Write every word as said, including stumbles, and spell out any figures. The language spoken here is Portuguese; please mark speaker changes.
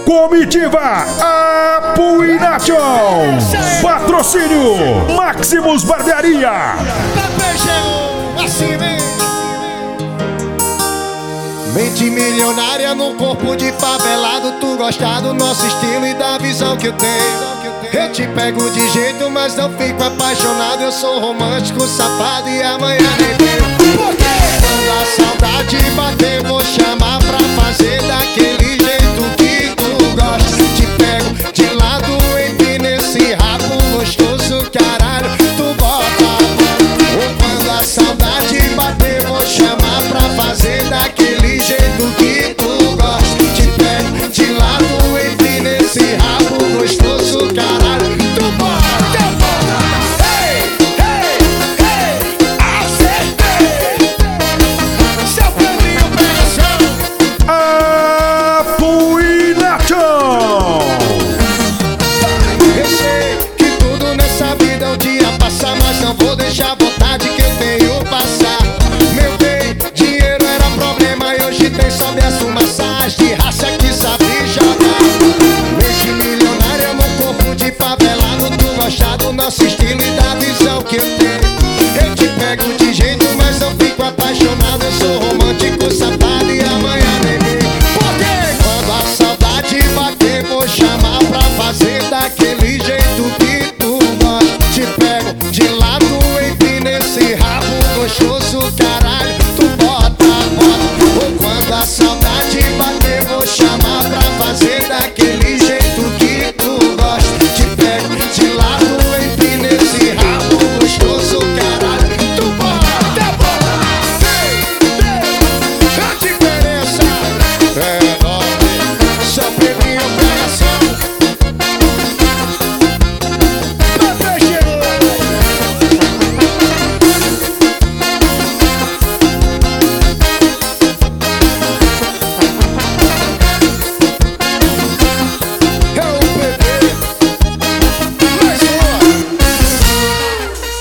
Speaker 1: Comitiva Apuination. Patrocínio Maximus Barbearia.
Speaker 2: Assim vem. Mente milionária no corpo de favelado. Tu gosta do nosso estilo e da visão que eu tenho. Eu te pego de jeito, mas não fico apaixonado. Eu sou romântico, safado e amanhã nem veio. Quando a saudade bater, vou chamar pra fazer daquele jeito que tu gosta. Te pego de lado, empina esse rabo gostoso, caralho, tu bota. Ou quando a saudade bater, vou chamar pra fazer daquele jeito que tu gosta. Te pego de lado, empina esse rabo gostoso, caralho, tu bota. Ei, ei, ei, acertei. Seu caminho pressão.
Speaker 1: Apuination.
Speaker 2: Eu sei que tudo nessa vida um dia passa, mas não vou deixar a vontade que eu tenho passar. Meu bem, dinheiro era problema e hoje tem só minhas massagem de raça que sabe jogar. Mente milionária no corpo de favelado. Tu gosta do nosso estilo e da visão que eu tenho. Eu te pego de jeito, mas não fico apaixonado. Eu sou romântico, safado e amanhã nem vem. Porque quando a saudade bater, vou chamar pra fazer daquele jeito que tu gosta. Te pego de lado, empina esse rabo gostoso, caralho, tu bota, bota. Ou quando a saudade bater, vou chamar pra fazer